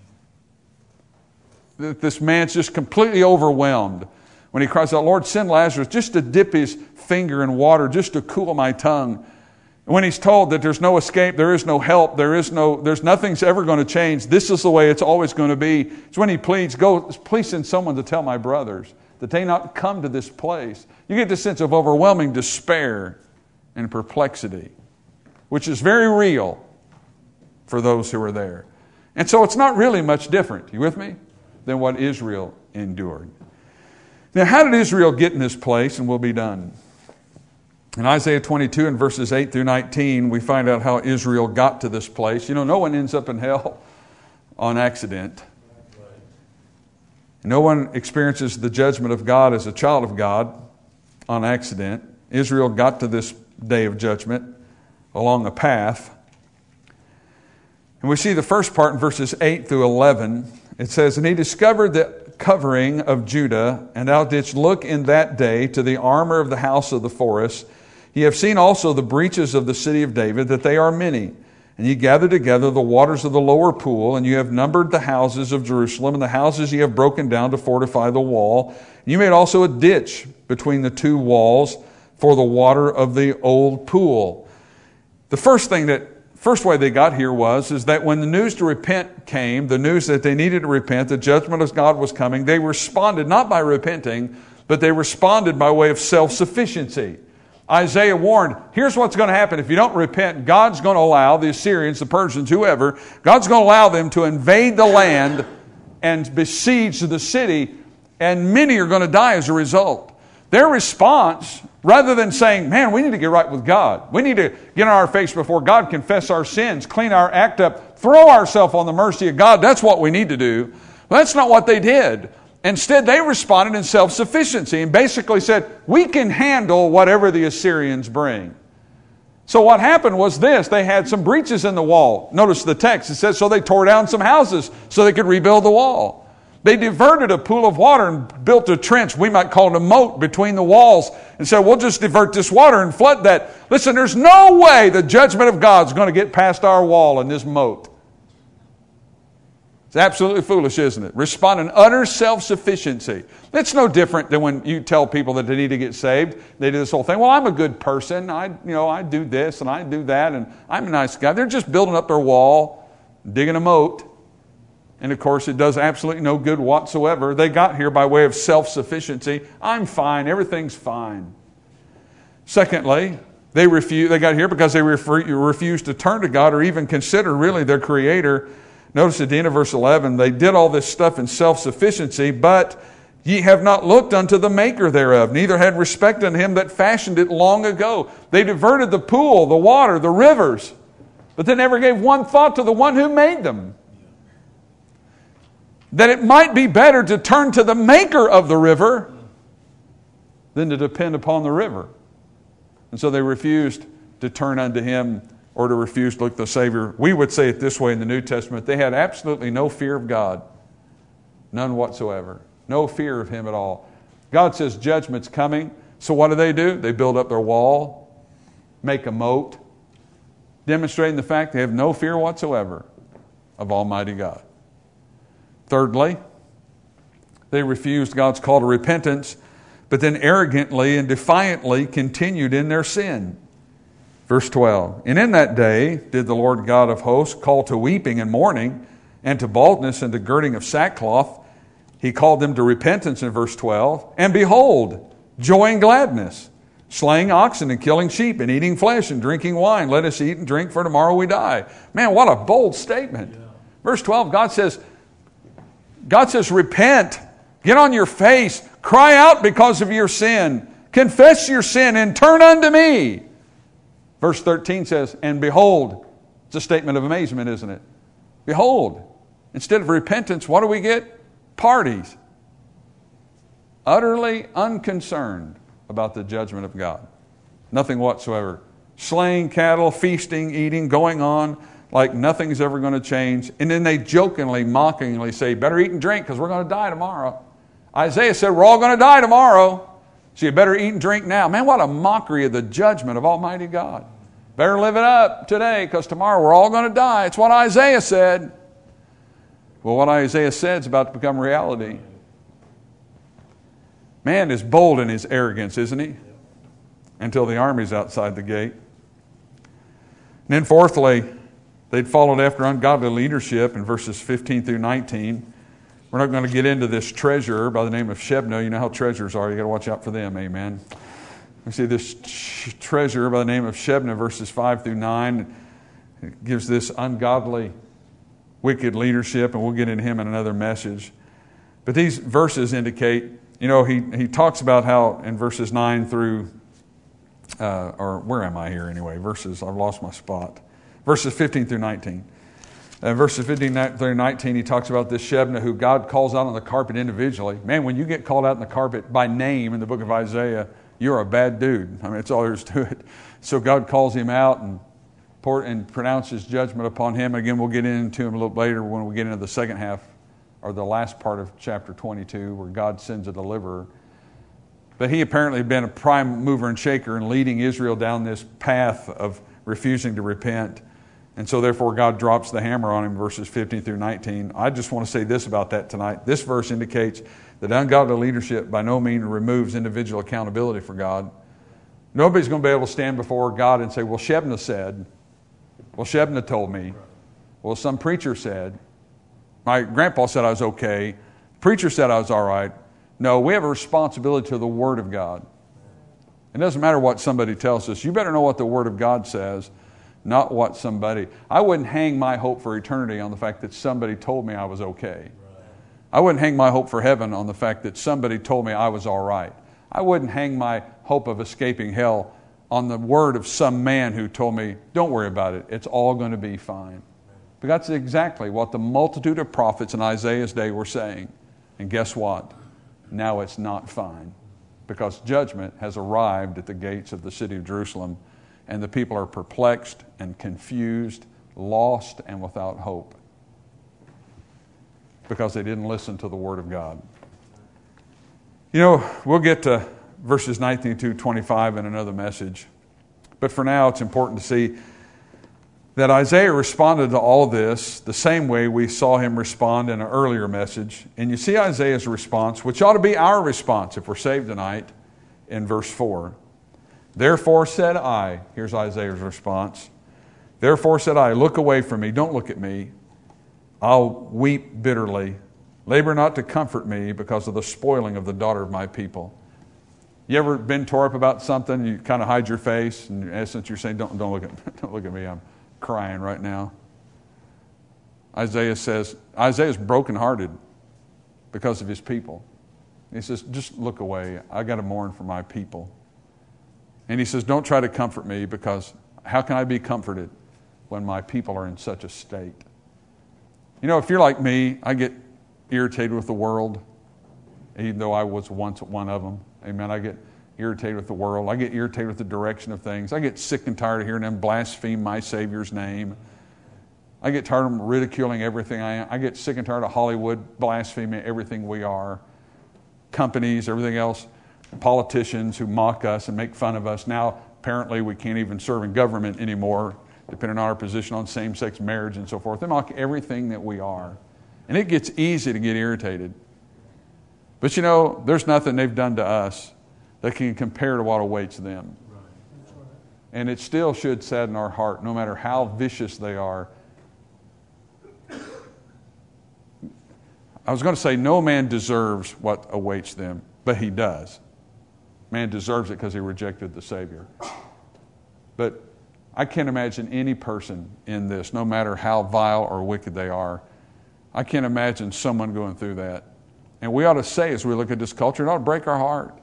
that this man's just completely overwhelmed. When he cries out, Lord, send Lazarus just to dip his finger in water, just to cool my tongue. And when he's told that there's no escape, there is no help, there is no, there's nothing's ever going to change. This is the way it's always going to be. It's when he pleads, go, please send someone to tell my brothers that they not come to this place. You get this sense of overwhelming despair and perplexity, which is very real for those who are there. And so it's not really much different, you with me, than what Israel endured. Now, how did Israel get in this place? And we'll be done. In Isaiah twenty-two and verses eight through nineteen, we find out how Israel got to this place. You know, no one ends up in hell on accident. No one experiences the judgment of God as a child of God on accident. Israel got to this day of judgment along a path. And we see the first part in verses eight through eleven. It says, "And he discovered the covering of Judah, and thou didst look in that day to the armor of the house of the forest. Ye have seen also the breaches of the city of David, that they are many. And ye gathered together the waters of the lower pool, and you have numbered the houses of Jerusalem, and the houses ye have broken down to fortify the wall. And you made also a ditch between the two walls for the water of the old pool." The first thing that, first way they got here was, is that when the news to repent came, the news that they needed to repent, the judgment of God was coming, they responded not by repenting, but they responded by way of self-sufficiency. Isaiah warned, here's what's going to happen. If you don't repent, God's going to allow the Assyrians, the Persians, whoever, God's going to allow them to invade the land and besiege the city, and many are going to die as a result. Their response, rather than saying, man, we need to get right with God, we need to get on our face before God, confess our sins, clean our act up, throw ourselves on the mercy of God, that's what we need to do. Well, that's not what they did. Instead, they responded in self-sufficiency and basically said, we can handle whatever the Assyrians bring. So what happened was this. They had some breaches in the wall. Notice the text. It says, so they tore down some houses so they could rebuild the wall. They diverted a pool of water and built a trench, we might call it a moat, between the walls and said, we'll just divert this water and flood that. Listen, there's no way the judgment of God's going to get past our wall in this moat. It's absolutely foolish, isn't it? Respond in utter self-sufficiency. It's no different than when you tell people that they need to get saved. They do this whole thing. Well, I'm a good person. I, you know, I do this and I do that, and I'm a nice guy. They're just building up their wall, digging a moat. And of course, it does absolutely no good whatsoever. They got here by way of self-sufficiency. I'm fine. Everything's fine. Secondly, they refuse, they got here because they refused to turn to God or even consider really their Creator. Notice at the end of verse eleven, they did all this stuff in self-sufficiency, but ye have not looked unto the maker thereof, neither had respect unto him that fashioned it long ago. They diverted the pool, the water, the rivers, but they never gave one thought to the one who made them. That it might be better to turn to the maker of the river than to depend upon the river. And so they refused to turn unto him or to refuse to look to the Savior. We would say it this way in the New Testament. They had absolutely no fear of God. None whatsoever. No fear of him at all. God says judgment's coming. So what do they do? They build up their wall, make a moat, demonstrating the fact they have no fear whatsoever of Almighty God. Thirdly, they refused God's call to repentance, but then arrogantly and defiantly continued in their sin. Verse twelve, and in that day did the Lord God of hosts call to weeping and mourning, and to baldness and to girding of sackcloth. He called them to repentance in verse twelve. And behold, joy and gladness, slaying oxen and killing sheep and eating flesh and drinking wine. Let us eat and drink, for tomorrow we die. Man, what a bold statement. Yeah. Verse twelve, God says, God says, repent, get on your face, cry out because of your sin, confess your sin and turn unto me. Verse thirteen says, and behold, it's a statement of amazement, isn't it? Behold, instead of repentance, what do we get? Parties. Utterly unconcerned about the judgment of God. Nothing whatsoever. Slaying cattle, feasting, eating, going on like nothing's ever going to change. And then they jokingly, mockingly say, better eat and drink because we're going to die tomorrow. Isaiah said, we're all going to die tomorrow. So you better eat and drink now. Man, what a mockery of the judgment of Almighty God. Better live it up today because tomorrow we're all going to die. It's what Isaiah said. Well, what Isaiah said is about to become reality. Man is bold in his arrogance, isn't he? Until the army's outside the gate. And then fourthly, they'd followed after ungodly leadership in verses fifteen through nineteen. We're not going to get into this treasurer by the name of Shebna. You know how treasurers are. You got to watch out for them. Amen. We see this treasurer by the name of Shebna, verses five through nine. It gives this ungodly, wicked leadership, and we'll get into him in another message. But these verses indicate, you know, he, he talks about how in verses nine through, uh, or where am I here anyway? Verses, I've lost my spot. Verses fifteen through nineteen. Uh, verses fifteen through nineteen, he talks about this Shebna who God calls out on the carpet individually. Man, when you get called out on the carpet by name in the book of Isaiah, you're a bad dude. I mean, that's all there is to it. So God calls him out and, pour, and pronounces judgment upon him. Again, we'll get into him a little later when we get into the second half, or the last part of chapter twenty-two, where God sends a deliverer. But he apparently had been a prime mover and shaker in leading Israel down this path of refusing to repent. And so therefore God drops the hammer on him, verses fifteen through nineteen. I just want to say this about that tonight. This verse indicates that ungodly leadership by no means removes individual accountability for God. Nobody's going to be able to stand before God and say, well, Shebna said, well, Shebna told me, well, some preacher said, my grandpa said I was okay, preacher said I was all right. No, we have a responsibility to the Word of God. It doesn't matter what somebody tells us. You better know what the Word of God says, not what somebody... I wouldn't hang my hope for eternity on the fact that somebody told me I was okay. I wouldn't hang my hope for heaven on the fact that somebody told me I was all right. I wouldn't hang my hope of escaping hell on the word of some man who told me, don't worry about it, it's all going to be fine. But that's exactly what the multitude of prophets in Isaiah's day were saying. And guess what? Now it's not fine, because judgment has arrived at the gates of the city of Jerusalem, and the people are perplexed and confused, lost and without hope, because they didn't listen to the Word of God. You know, we'll get to verses nineteen to twenty-five in another message. But for now, it's important to see that Isaiah responded to all this the same way we saw him respond in an earlier message. And you see Isaiah's response, which ought to be our response if we're saved tonight, in verse four. Therefore said I, here's Isaiah's response. Therefore said I, look away from me, don't look at me. I'll weep bitterly. Labor not to comfort me because of the spoiling of the daughter of my people. You ever been tore up about something? You kind of hide your face, and in essence you're saying, don't, don't look at don't look at me, I'm crying right now. Isaiah says, Isaiah's brokenhearted because of his people. He says, just look away. I got to mourn for my people. And he says, don't try to comfort me, because how can I be comforted when my people are in such a state? You know, if you're like me, I get irritated with the world, even though I was once one of them. Amen. I get irritated with the world. I get irritated with the direction of things. I get sick and tired of hearing them blaspheme my Savior's name. I get tired of them ridiculing everything I am. I get sick and tired of Hollywood blaspheming everything we are. Companies, everything else. Politicians who mock us and make fun of us. Now, apparently, we can't even serve in government anymore, depending on our position on same-sex marriage and so forth. They mock everything that we are. And it gets easy to get irritated. But you know, there's nothing they've done to us that can compare to what awaits them. And it still should sadden our heart, no matter how vicious they are. I was going to say no man deserves what awaits them, but he does. Man deserves it because he rejected the Savior. But I can't imagine any person in this, no matter how vile or wicked they are, I can't imagine someone going through that. And we ought to say, as we look at this culture, it ought to break our heart.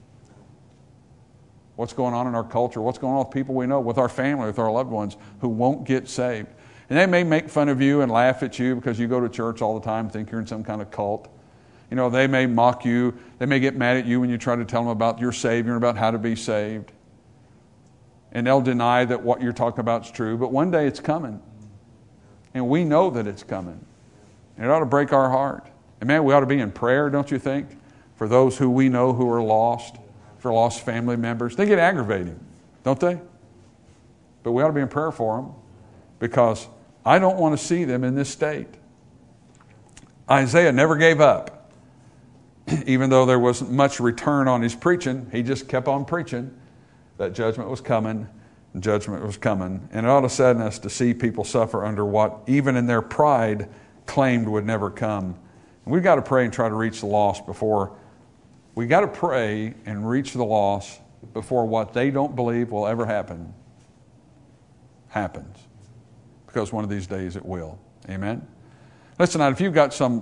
What's going on in our culture? What's going on with people we know, with our family, with our loved ones who won't get saved? And they may make fun of you and laugh at you because you go to church all the time, think you're in some kind of cult. You know, they may mock you. They may get mad at you when you try to tell them about your Savior and about how to be saved. And they'll deny that what you're talking about is true. But one day it's coming. And we know that it's coming. And it ought to break our heart. And man, we ought to be in prayer, don't you think? For those who we know who are lost, for lost family members. They get aggravating, don't they? But we ought to be in prayer for them, because I don't want to see them in this state. Isaiah never gave up. Even though there wasn't much return on his preaching, he just kept on preaching that judgment was coming, and judgment was coming. And it ought to sadden us to see people suffer under what, even in their pride, claimed would never come. And we've got to pray and try to reach the lost before, we've got to pray and reach the lost before what they don't believe will ever happen, happens. Because one of these days it will. Amen? Listen, now, if you've got some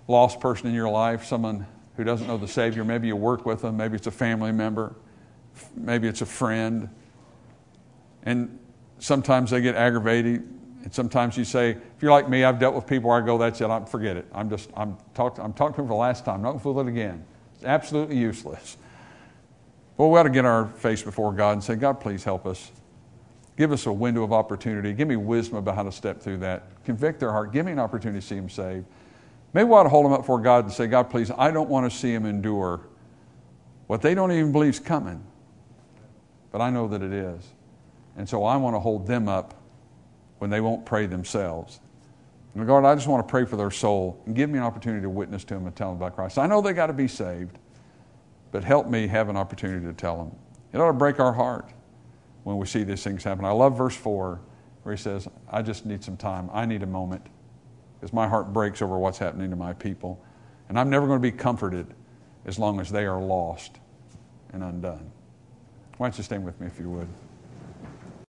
lost person in your life, someone who doesn't know the Savior. Maybe you work with them. Maybe it's a family member. Maybe it's a friend. And sometimes they get aggravated. And sometimes you say, if you're like me, I've dealt with people where I go, that's it, I'm, forget it. I'm just, I'm, talk, I'm talking to them for the last time. I'm not going to fool it again. It's absolutely useless. Well, we ought to get our face before God and say, God, please help us. Give us a window of opportunity. Give me wisdom about how to step through that. Convict their heart. Give me an opportunity to see them saved. Maybe we ought to hold them up before God and say, God, please, I don't want to see them endure what they don't even believe is coming. But I know that it is. And so I want to hold them up when they won't pray themselves. And God, I just want to pray for their soul and give me an opportunity to witness to them and tell them about Christ. I know they got to be saved, but help me have an opportunity to tell them. It ought to break our heart when we see these things happen. I love verse four where he says, I just need some time. I need a moment because my heart breaks over what's happening to my people. And I'm never going to be comforted as long as they are lost and undone. Why don't you stand with me if you would?